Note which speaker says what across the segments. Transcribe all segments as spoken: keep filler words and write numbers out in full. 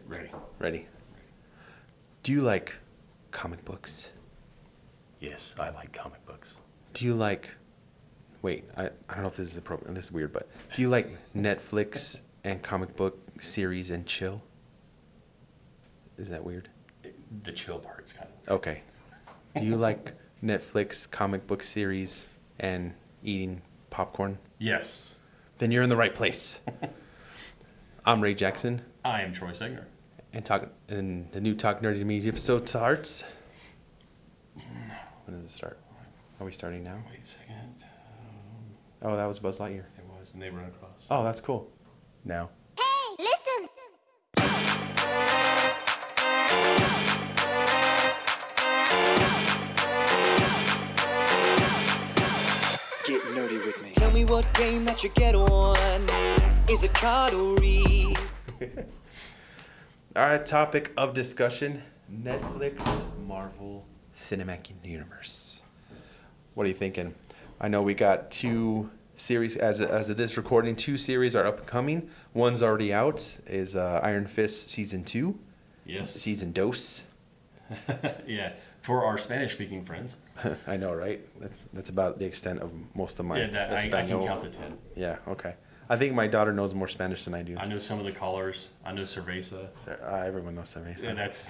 Speaker 1: Ready.
Speaker 2: Ready. Do you like comic books?
Speaker 1: Yes, I like comic books.
Speaker 2: Do you like... Wait, I, I don't know if this is appropriate. This is weird, but do you like Netflix and comic book series and chill? Is that weird?
Speaker 1: The chill part's kind of...
Speaker 2: Okay. Do you like Netflix comic book series and eating popcorn?
Speaker 1: Yes.
Speaker 2: Then you're in the right place. I'm Ray Jackson.
Speaker 1: I am Troy Segner.
Speaker 2: And talk and the new Talk Nerdy to Me episode starts. When does it start? Are we starting now?
Speaker 1: Wait a second.
Speaker 2: Oh, that was Buzz Lightyear.
Speaker 1: It was, and they run across.
Speaker 2: Oh, that's cool.
Speaker 1: Now.
Speaker 3: Hey, listen!
Speaker 4: Get nerdy with me. Tell me what game that you get on. Is it card or read?
Speaker 2: All right, topic of discussion: Netflix, Marvel Cinematic Universe. What are you thinking? I know we got two series as as of this recording. Two series are upcoming. One's already out. Is uh, Iron Fist season two?
Speaker 1: Yes.
Speaker 2: Season dos.
Speaker 1: Yeah, for our Spanish-speaking friends.
Speaker 2: I know, right? That's that's about the extent of most of my
Speaker 1: Yeah, that, I, I can
Speaker 2: Espanol.
Speaker 1: count to ten.
Speaker 2: Yeah, okay. I think my daughter knows more Spanish than I do.
Speaker 1: I know some of the callers. I know Cerveza.
Speaker 2: Uh, everyone knows Cerveza.
Speaker 1: Yeah, that's...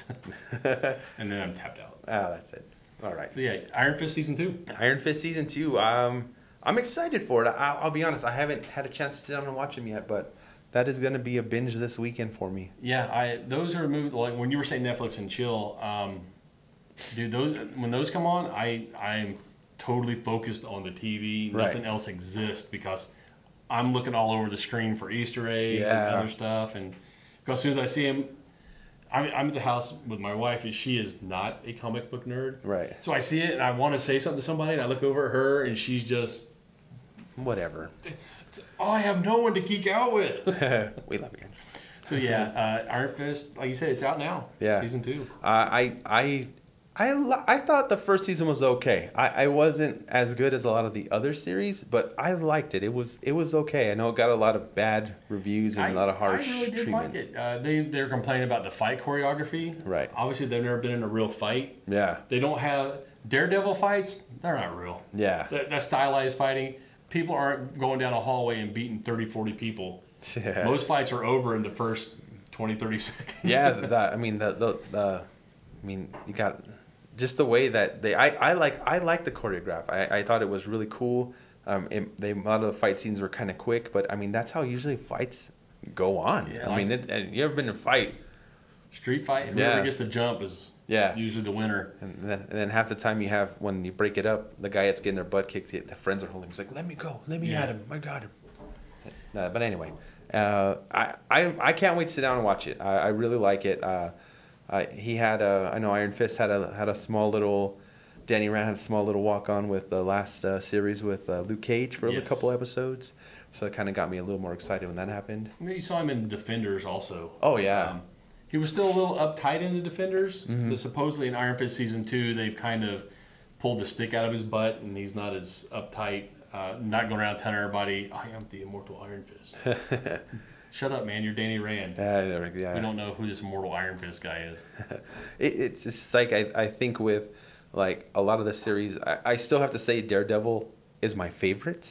Speaker 1: and then I'm tapped out.
Speaker 2: Ah, that's it. All right.
Speaker 1: So yeah, Iron Fist season two.
Speaker 2: Iron Fist season two. Um, I'm excited for it. I, I'll be honest. I haven't had a chance to sit down and watch them yet, but that is going to be a binge this weekend for me.
Speaker 1: Yeah, I those are movies like when you were saying Netflix and chill, um, dude. Those when those come on, I I am totally focused on the T V.
Speaker 2: Right.
Speaker 1: Nothing else exists because I'm looking all over the screen for Easter eggs
Speaker 2: Yeah.
Speaker 1: and other stuff. And because as soon as I see them, I'm, I'm at the house with my wife, and she is not a comic book nerd.
Speaker 2: Right.
Speaker 1: So I see it, and I want to say something to somebody, and I look over at her, and she's just,
Speaker 2: Whatever.
Speaker 1: oh, I have no one to geek out with.
Speaker 2: We love you.
Speaker 1: So yeah, uh, Iron Fist, like you said, it's out now.
Speaker 2: Yeah.
Speaker 1: Season two.
Speaker 2: Uh, I I I lo- I thought the first season was okay. I, I wasn't as good as a lot of the other series, but I liked it. It was it was okay. I know it got a lot of bad reviews and
Speaker 1: I,
Speaker 2: a lot of harsh
Speaker 1: I really did
Speaker 2: treatment.
Speaker 1: like it. Uh, they they're complaining about the fight choreography.
Speaker 2: Right.
Speaker 1: Obviously, they've never been in a real fight.
Speaker 2: Yeah.
Speaker 1: They don't have Daredevil fights. They're not real.
Speaker 2: Yeah.
Speaker 1: That, that stylized fighting. People aren't going down a hallway and beating thirty, forty people.
Speaker 2: Yeah.
Speaker 1: Most fights are over in the first twenty, thirty seconds.
Speaker 2: Yeah, that I mean the, the the I mean you got just the way that they I, I like I like the choreograph. I, I thought it was really cool. Um, it, they a lot of the fight scenes were kind of quick, but I mean that's how usually fights go on.
Speaker 1: Yeah,
Speaker 2: I
Speaker 1: like-
Speaker 2: mean, it, and you ever been in a fight?
Speaker 1: Street fight. Whoever
Speaker 2: Yeah.
Speaker 1: gets the jump is
Speaker 2: Yeah.
Speaker 1: usually the winner.
Speaker 2: And then, and then half the time you have when you break it up, the guy that's getting their butt kicked, the friends are holding him. He's like, "Let me go, let me
Speaker 1: Yeah.
Speaker 2: at him, I got him." Uh, but anyway, uh, I, I I can't wait to sit down and watch it. I, I really like it. Uh, uh, he had a I know Iron Fist had a had a small little. Danny Rand had a small little walk on with the last uh, series with uh, Luke Cage for a
Speaker 1: Yes.
Speaker 2: couple episodes, so it kind of got me a little more excited when that happened.
Speaker 1: I mean, you saw him in Defenders also.
Speaker 2: Oh yeah,
Speaker 1: Um, he was still a little uptight in the Defenders,
Speaker 2: Mm-hmm.
Speaker 1: but supposedly in Iron Fist season two, they've kind of pulled the stick out of his butt, and he's not as uptight. Uh, not going around telling everybody, "I am the immortal Iron Fist." Shut up, man! You're Danny Rand.
Speaker 2: uh, yeah.
Speaker 1: We don't know who this immortal Iron Fist guy is.
Speaker 2: it, it's just like I, I think with like a lot of the series, I, I still have to say Daredevil is my favorite.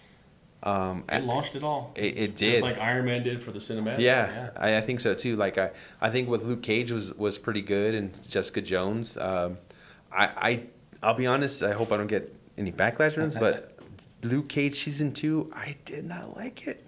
Speaker 2: Um,
Speaker 1: It launched it all.
Speaker 2: It, it did.
Speaker 1: Just like Iron Man did for the cinematic.
Speaker 2: Yeah, I, I think so too. Like I, I think with Luke Cage was, was pretty good, and Jessica Jones. Um, I, I, I'll be honest. I hope I don't get any backlash from this, but Luke Cage season two, I did not like it.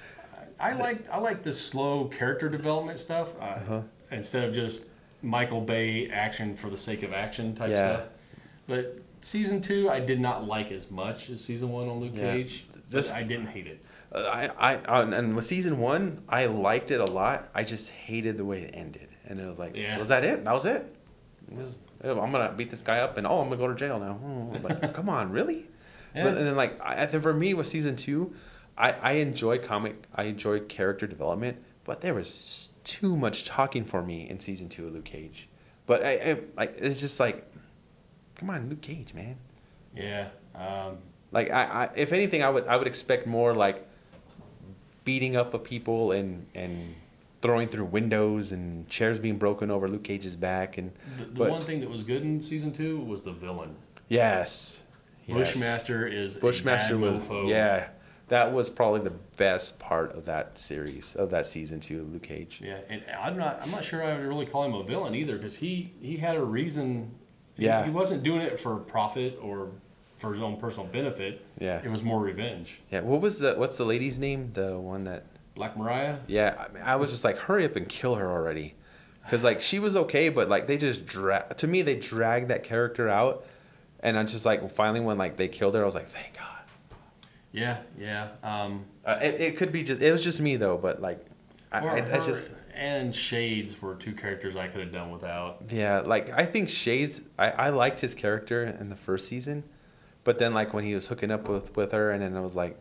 Speaker 1: I like I like the slow character development stuff uh,
Speaker 2: Uh-huh.
Speaker 1: instead of just Michael Bay action for the sake of action type
Speaker 2: Yeah.
Speaker 1: stuff. But season two, I did not like as much as season one on Luke
Speaker 2: Yeah.
Speaker 1: Cage.
Speaker 2: Just-
Speaker 1: but I didn't hate it.
Speaker 2: Uh, I, I, uh, and with season one, I liked it a lot. I just hated the way it ended, and it was like,
Speaker 1: Yeah.
Speaker 2: was that it? That was it. It was- I'm gonna beat this guy up, and oh, I'm gonna go to jail now. Oh, like, come on, really?
Speaker 1: Yeah.
Speaker 2: But, and then like, I, I think for me with season two, I, I enjoy comic, I enjoy character development, but there was too much talking for me in season two of Luke Cage. But I, I like, it's just like, come on, Luke Cage, man.
Speaker 1: Yeah. Um,
Speaker 2: Like I, I, if anything, I would I would expect more like beating up of people and and throwing through windows and chairs being broken over Luke Cage's back. And
Speaker 1: The, the
Speaker 2: but,
Speaker 1: one thing that was good in season two was the villain.
Speaker 2: Yes. yes.
Speaker 1: Bushmaster is
Speaker 2: Bushmaster
Speaker 1: a bad
Speaker 2: was
Speaker 1: mofo.
Speaker 2: yeah. That was probably the best part of that series of that season two of Luke Cage.
Speaker 1: Yeah, and I'm not I'm not sure I would really call him a villain either because he, he had a reason. He,
Speaker 2: Yeah.
Speaker 1: he wasn't doing it for profit or for his own personal benefit.
Speaker 2: Yeah.
Speaker 1: It was more revenge.
Speaker 2: Yeah. What was the what's the lady's name? The one that
Speaker 1: Black Mariah.
Speaker 2: Yeah, I, mean, I was just like, hurry up and kill her already, because like she was okay, but like they just drag. To me, they dragged that character out, and I'm just like, finally when like they killed her, I was like, thank God.
Speaker 1: Yeah, yeah. Um,
Speaker 2: Uh, it it could be just it was just me though, but like, I,
Speaker 1: or
Speaker 2: I, I
Speaker 1: her
Speaker 2: just
Speaker 1: and Shades were two characters I could have done without.
Speaker 2: yeah, like I think Shades, I I liked his character in the first season, but then like when he was hooking up with with her, and then I was like.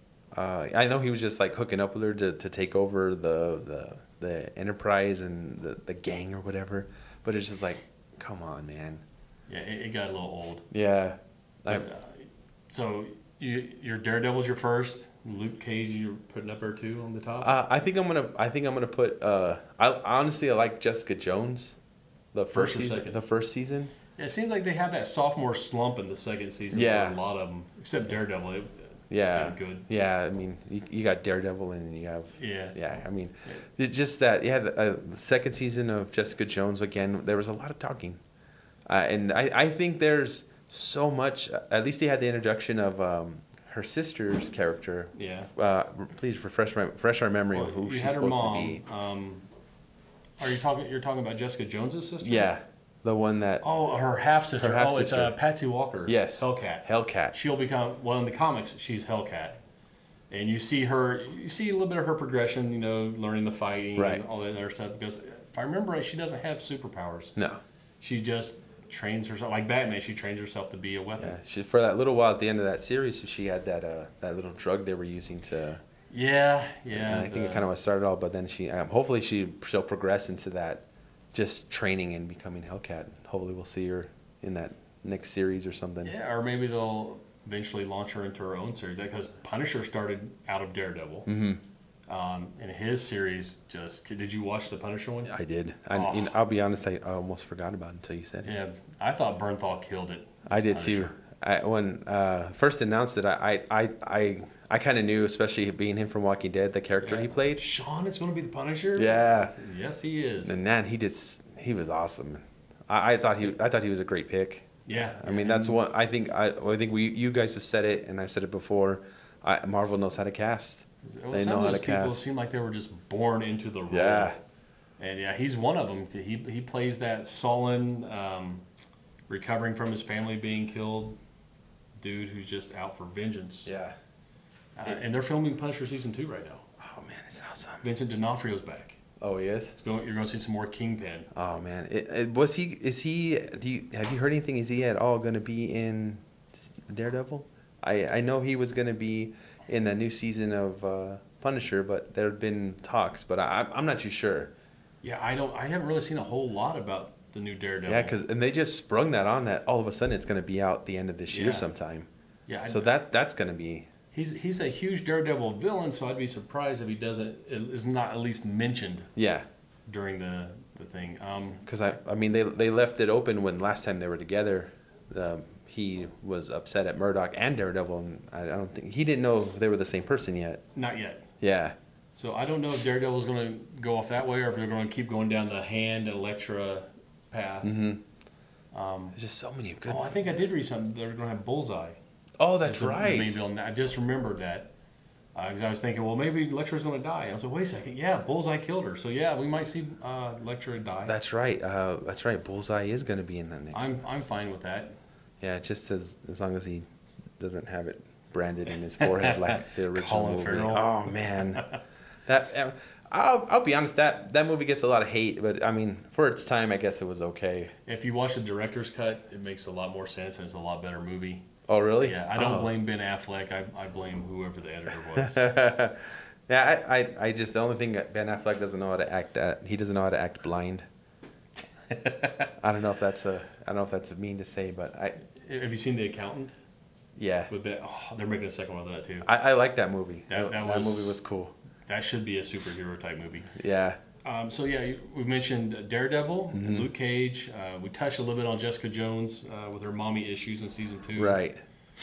Speaker 2: Uh, I know he was just like hooking up with her to, to take over the, the the Enterprise and the, the gang or whatever, but it's just like, come on, man.
Speaker 1: Yeah, it, it got a little old.
Speaker 2: Yeah, I,
Speaker 1: But, uh, so you your Daredevil's your first. Luke Cage, you're putting up there too on the top.
Speaker 2: uh, I think I'm gonna I think I'm gonna put. Uh, I honestly I like Jessica Jones, the first,
Speaker 1: First or
Speaker 2: season.
Speaker 1: second?
Speaker 2: The first season.
Speaker 1: Yeah, it seems like they have that sophomore slump in the second season
Speaker 2: Yeah.
Speaker 1: for a lot of them, except Daredevil. It,
Speaker 2: Yeah,
Speaker 1: it's been good.
Speaker 2: yeah. I mean, you, you got Daredevil and you have
Speaker 1: Yeah.
Speaker 2: yeah. I mean, it's just that yeah. The, uh, the second season of Jessica Jones again, there was a lot of talking, uh, and I, I think there's so much. At least they had the introduction of um, her sister's character.
Speaker 1: Yeah.
Speaker 2: Uh, please refresh my refresh our memory
Speaker 1: Well,
Speaker 2: of who
Speaker 1: you
Speaker 2: she's
Speaker 1: had her
Speaker 2: supposed
Speaker 1: mom.
Speaker 2: to be.
Speaker 1: Um, are you talking? You're talking about Jessica Jones's sister?
Speaker 2: Yeah, the one that
Speaker 1: Oh, her half sister.
Speaker 2: Her
Speaker 1: Oh, it's uh,
Speaker 2: half-sister.
Speaker 1: Patsy Walker.
Speaker 2: yes,
Speaker 1: Hellcat.
Speaker 2: Hellcat.
Speaker 1: She'll become well in the comics. She's Hellcat, and you see her. You see a little bit of her progression. You know, learning the fighting
Speaker 2: Right.
Speaker 1: and all that other stuff. Because if I remember right, she doesn't have superpowers.
Speaker 2: No,
Speaker 1: She just trains herself like Batman. She trains herself to be a weapon.
Speaker 2: yeah. She for that little while at the end of that series, she had that uh, that little drug they were using to.
Speaker 1: Yeah, yeah.
Speaker 2: And I think
Speaker 1: the-
Speaker 2: it kind of what started all, but then she, um, hopefully she she'll progress into that, just training and becoming Hellcat. Hopefully we'll see her in that next series or something.
Speaker 1: Yeah, or maybe they'll eventually launch her into her own series. Because Punisher started out of Daredevil.
Speaker 2: Mm-hmm.
Speaker 1: Um, and his series just. Did you watch the Punisher one?
Speaker 2: I did. I,
Speaker 1: Oh.
Speaker 2: you know, I'll be honest, I almost forgot about it until you said it.
Speaker 1: Yeah, I thought Bernthal killed it.
Speaker 2: I did
Speaker 1: Punisher.
Speaker 2: too. I, when uh, first announced it, I I I I, I kind of knew, especially being him from Walking Dead, the character
Speaker 1: Yeah.
Speaker 2: he played.
Speaker 1: Sean is going to be the Punisher.
Speaker 2: Yeah.
Speaker 1: Yes, he is.
Speaker 2: And man, he did. s- He was awesome. I, I thought he I thought he was a great pick.
Speaker 1: Yeah.
Speaker 2: I mean, that's
Speaker 1: and-
Speaker 2: what I think. I I think we you guys have said it, and I've said it before. I, Marvel knows how to cast.
Speaker 1: Well,
Speaker 2: They
Speaker 1: some
Speaker 2: know
Speaker 1: of
Speaker 2: how
Speaker 1: those
Speaker 2: to
Speaker 1: people
Speaker 2: cast.
Speaker 1: seem like they were just born into the role.
Speaker 2: Yeah.
Speaker 1: And yeah, he's one of them. He he plays that sullen, um, recovering from his family being killed, dude who's just out for vengeance.
Speaker 2: Yeah.
Speaker 1: Uh, and they're filming Punisher season two right now.
Speaker 2: Oh man, it's awesome.
Speaker 1: Vincent D'Onofrio's back.
Speaker 2: Oh, he is.
Speaker 1: It's going, you're going to see some more Kingpin.
Speaker 2: Oh man, it, it, was he? Is he? Do you have you heard anything? Is he at all going to be in Daredevil? I I know he was going to be in the new season of uh, Punisher, but there have been talks, but I I'm not too sure.
Speaker 1: Yeah, I don't. I haven't really seen a whole lot about the new Daredevil.
Speaker 2: Yeah, because and they just sprung that on that all of a sudden it's going to be out the end of this year
Speaker 1: Yeah.
Speaker 2: sometime.
Speaker 1: yeah, I-
Speaker 2: So that that's going to be
Speaker 1: he's he's a huge Daredevil villain, so I'd be surprised if he doesn't is not at least mentioned
Speaker 2: yeah.
Speaker 1: during the the thing. Um,
Speaker 2: Because I, I mean, they they left it open when last time they were together. Um, he was upset at Murdoch and Daredevil, and I, I don't think he didn't know they were the same person yet.
Speaker 1: not yet.
Speaker 2: Yeah,
Speaker 1: So I don't know if Daredevil's going to go off that way or if they're going to keep going down the Hand Elektra path.
Speaker 2: mm-hmm.
Speaker 1: Um,
Speaker 2: There's just so many good.
Speaker 1: oh, I think I did read something. They're going to have Bullseye.
Speaker 2: Oh, that's
Speaker 1: as the- the
Speaker 2: right.
Speaker 1: main villain. I just remembered that because I was thinking, well, maybe Elektra's going to die. I was like, wait a second. Yeah, Bullseye killed her. So yeah, we might see uh, Elektra die.
Speaker 2: That's right. Uh, that's right. Bullseye is going to be in the next.
Speaker 1: I'm I'm fine with that.
Speaker 2: Yeah, just as as long as he doesn't have it branded in his forehead like the original
Speaker 1: Colin
Speaker 2: movie.
Speaker 1: Farrell.
Speaker 2: Oh man, that. Uh, I'll I'll be honest. That that movie gets a lot of hate, but I mean, for its time, I guess it was okay.
Speaker 1: If you watch the director's cut, it makes a lot more sense and it's a lot better movie.
Speaker 2: Oh really?
Speaker 1: Yeah, I don't
Speaker 2: Oh.
Speaker 1: blame Ben Affleck. I, I blame whoever the editor was.
Speaker 2: Yeah, I, I, I just the only thing that Ben Affleck doesn't know how to act at he doesn't know how to act blind. I don't know if that's a I don't know if that's a mean to say, but I
Speaker 1: Have you seen The Accountant?
Speaker 2: yeah
Speaker 1: With Ben, oh, they're making a second one of that too.
Speaker 2: I, I like that movie.
Speaker 1: That-
Speaker 2: That,
Speaker 1: that
Speaker 2: that
Speaker 1: was-
Speaker 2: movie was cool.
Speaker 1: That should be a superhero type movie.
Speaker 2: Yeah,
Speaker 1: Um, so yeah, you- we mentioned Daredevil,
Speaker 2: Mm-hmm.
Speaker 1: and Luke Cage. Uh, we touched a little bit on Jessica Jones uh, with her mommy issues in season two.
Speaker 2: Right.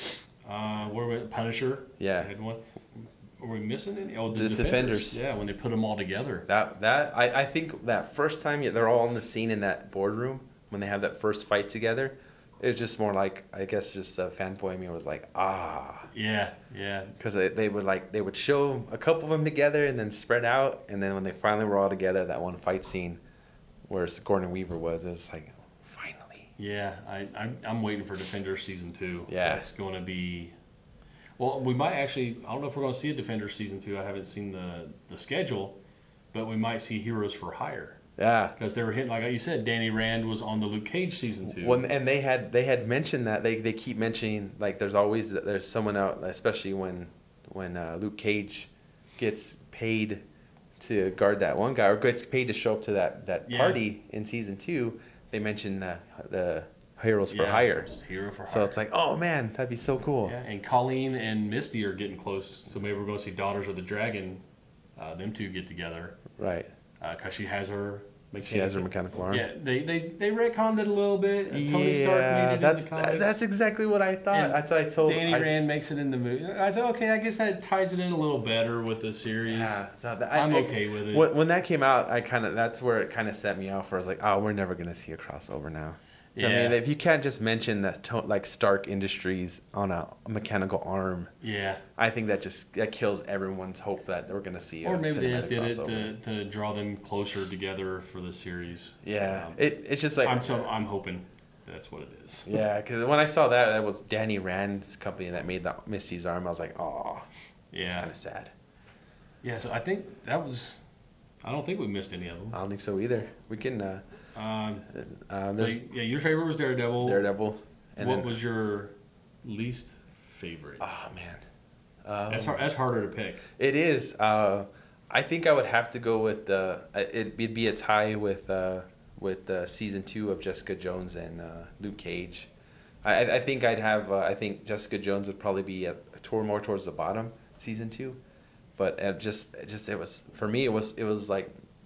Speaker 1: Uh, where were we? Punisher.
Speaker 2: Yeah.
Speaker 1: Had one. Are we missing any? Oh, the,
Speaker 2: The
Speaker 1: Defenders.
Speaker 2: Defenders.
Speaker 1: Yeah, when they put them all together.
Speaker 2: That that I, I think that first time they're all in the scene in that boardroom when they have that first fight together, it was just more like I guess just a fanboy me was like ah
Speaker 1: Yeah, yeah.
Speaker 2: because they, they would like they would show a couple of them together and then spread out, and then when they finally were all together, that one fight scene where Gordon Weaver was, it was like finally.
Speaker 1: Yeah, I, I'm, I'm waiting for Defenders season two.
Speaker 2: Yeah.
Speaker 1: That's going to be. Well, we might actually. I don't know if we're going to see a Defenders season two. I haven't seen the, the schedule, but we might see Heroes for Hire
Speaker 2: Yeah.
Speaker 1: because they were hitting, like you said, Danny Rand was on the Luke Cage season two.
Speaker 2: When, and they had they had mentioned that they, they keep mentioning like there's always there's someone out, especially when when uh, Luke Cage gets paid to guard that one guy or gets paid to show up to that, that
Speaker 1: Yeah.
Speaker 2: party in season two. They mentioned uh, the Heroes for
Speaker 1: Yeah,
Speaker 2: Hire,
Speaker 1: it's Hero for Hire.
Speaker 2: so it's like oh man, that'd be so cool.
Speaker 1: Yeah, and Colleen and Misty are getting close, so maybe we're going to see Daughters of the Dragon. Uh, them two get together
Speaker 2: Right,
Speaker 1: because she has her.
Speaker 2: she has her mechanical arm.
Speaker 1: Yeah, they they they retconned it a little bit. Uh, Tony Stark made it
Speaker 2: that's
Speaker 1: in the comics.
Speaker 2: that's exactly what I thought.
Speaker 1: And
Speaker 2: That's what I told.
Speaker 1: Danny
Speaker 2: I,
Speaker 1: Rand makes it in the movie. I said, okay, I guess that ties it in a little better with the series.
Speaker 2: Yeah, so that,
Speaker 1: I'm
Speaker 2: I,
Speaker 1: okay with it.
Speaker 2: When, when that came out, I kind of that's where it kind of set me off. Where I was like, oh, we're never gonna see a crossover now. I
Speaker 1: Yeah.
Speaker 2: mean, if you can't just mention that to, like Stark Industries on a mechanical arm,
Speaker 1: Yeah.
Speaker 2: I think that just that kills everyone's hope that we're gonna see.
Speaker 1: Or
Speaker 2: a
Speaker 1: maybe they just
Speaker 2: cinematic
Speaker 1: did it
Speaker 2: crossover.
Speaker 1: to, to draw them closer together for the series.
Speaker 2: Yeah,
Speaker 1: Um,
Speaker 2: it, it's just like
Speaker 1: I'm so I'm hoping that's what it is.
Speaker 2: yeah, because when I saw that, that was Danny Rand's company that made the Misty's arm. I was like, oh, it's
Speaker 1: Yeah.
Speaker 2: kind of sad.
Speaker 1: Yeah. So I think that was. I don't think we missed any of them.
Speaker 2: I don't think so either. We can. Uh,
Speaker 1: Um,
Speaker 2: uh,
Speaker 1: so
Speaker 2: there's
Speaker 1: yeah, your favorite was Daredevil.
Speaker 2: Daredevil. And
Speaker 1: what
Speaker 2: then,
Speaker 1: was your least favorite?
Speaker 2: Oh man, um,
Speaker 1: that's hard, that's harder to pick.
Speaker 2: it is. Uh, I think I would have to go with the. It'd be a tie with uh, with uh, season two of Jessica Jones and uh, Luke Cage. I, I think I'd have. Uh, I think Jessica Jones would probably be a, a tour more towards the bottom, season two, but it just it just it was for me. It was it was like.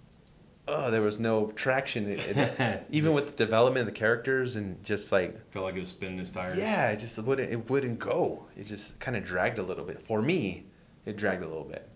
Speaker 2: Oh, there was no traction. It, it, even with the development of the characters and just like
Speaker 1: Felt like it was spinning its tires.
Speaker 2: yeah, it just wouldn't it wouldn't go. It just kind of dragged a little bit. For me, it dragged a little bit.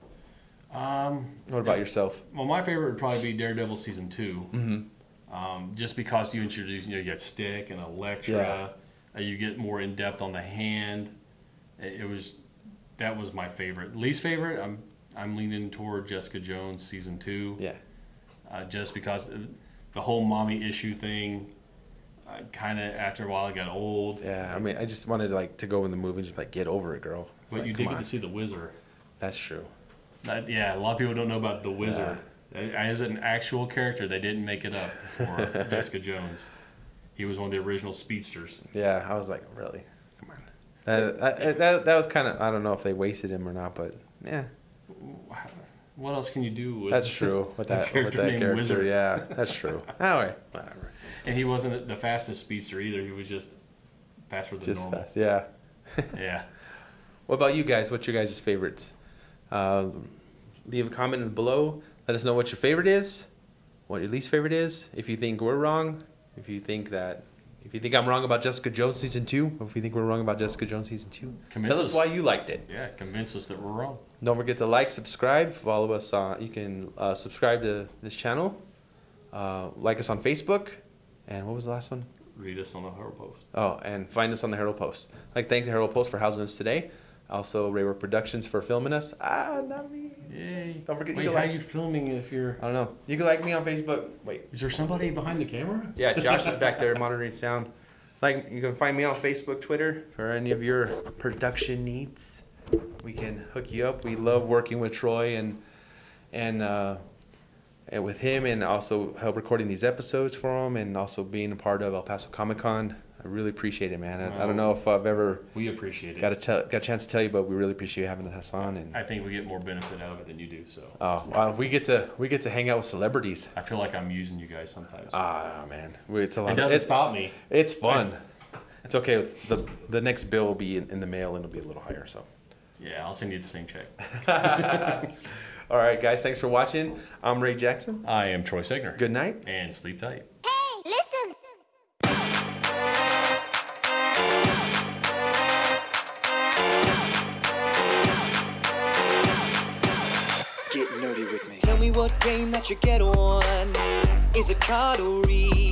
Speaker 1: Um,
Speaker 2: What about yourself?
Speaker 1: well, my favorite would probably be Daredevil season two.
Speaker 2: Mm-hmm.
Speaker 1: Um, just because you introduce, you know, you got Stick and Elektra,
Speaker 2: Yeah.
Speaker 1: uh, you get more in depth on the hand. It, it was that was my favorite. Least favorite, I'm I'm leaning toward Jessica Jones season two.
Speaker 2: Yeah.
Speaker 1: Uh, just because of the whole mommy issue thing, uh, kind of after a while it got old.
Speaker 2: Yeah, I mean, I just wanted like to go in the movie and just like get over it, girl.
Speaker 1: But
Speaker 2: Like,
Speaker 1: you
Speaker 2: come
Speaker 1: did get
Speaker 2: on.
Speaker 1: to see the Wizard.
Speaker 2: That's true.
Speaker 1: That, yeah, a lot of people don't know about the Wizard. As an actual character, they didn't make it up for Jessica Jones. He was one of the original speedsters.
Speaker 2: Yeah, I was like, really? Come on. Uh, that, that that was kind of I don't know if they wasted him or not, but yeah,
Speaker 1: What else can you do with
Speaker 2: that's true with
Speaker 1: a
Speaker 2: that with
Speaker 1: character
Speaker 2: that
Speaker 1: named
Speaker 2: character.
Speaker 1: Wizard?
Speaker 2: Yeah, that's true. All right, whatever.
Speaker 1: And he wasn't the fastest speedster either. He was just faster than
Speaker 2: Just
Speaker 1: normal.
Speaker 2: fast. Yeah.
Speaker 1: Yeah.
Speaker 2: What about you guys? What's your guys' favorites? Uh, leave a comment below. Let us know what your favorite is, what your least favorite is. If you think we're wrong, if you think that, if you think I'm wrong about Jessica Jones season two, or if you think we're wrong about Jessica Jones season two,
Speaker 1: Convince
Speaker 2: tell us
Speaker 1: us.
Speaker 2: why you liked it.
Speaker 1: Yeah, convince us that we're wrong.
Speaker 2: Don't forget to like, subscribe, follow us on. You can uh, subscribe to this channel, uh, like us on Facebook, and what was the last one?
Speaker 1: Read us on the Herald Post.
Speaker 2: Oh, and find us on the Herald Post. I'd like to thank the Herald Post for housing us today. Also, Rayward Productions for filming us. Ah, not me.
Speaker 1: Yay.
Speaker 2: Don't forget
Speaker 1: Wait,
Speaker 2: you
Speaker 1: how
Speaker 2: like-
Speaker 1: are you filming if you're...
Speaker 2: I don't know. You can like me on Facebook. Wait.
Speaker 1: Is there somebody behind the camera?
Speaker 2: Yeah, Josh is back there monitoring sound. Like, you can find me on Facebook, Twitter for any of your production needs. We can hook you up. We love working with Troy and and uh, and with him, and also help recording these episodes for him, and also being a part of El Paso Comic Con. I really appreciate it, man. I, I don't know if I've ever
Speaker 1: We appreciate it.
Speaker 2: got a tell, got a chance to tell you, but we really appreciate having us on. And
Speaker 1: I think we get more benefit out of it than you do, so
Speaker 2: oh, wow, we get to we get to hang out with celebrities.
Speaker 1: I feel like I'm using you guys sometimes.
Speaker 2: Ah, man, We- it's a lot.
Speaker 1: it
Speaker 2: of-
Speaker 1: doesn't
Speaker 2: it's,
Speaker 1: stop me.
Speaker 2: It's fun. It's okay. The the next bill will be in, in the mail and it'll be a little higher. So,
Speaker 1: Yeah, I'll send you the same check.
Speaker 2: All right, guys. Thanks for watching. I'm Ray Jackson.
Speaker 1: I am Troy Signer.
Speaker 2: Good night.
Speaker 1: And sleep tight.
Speaker 3: Hey, listen.
Speaker 4: Get nerdy with me. Tell me what game that you get on. Is it card or read?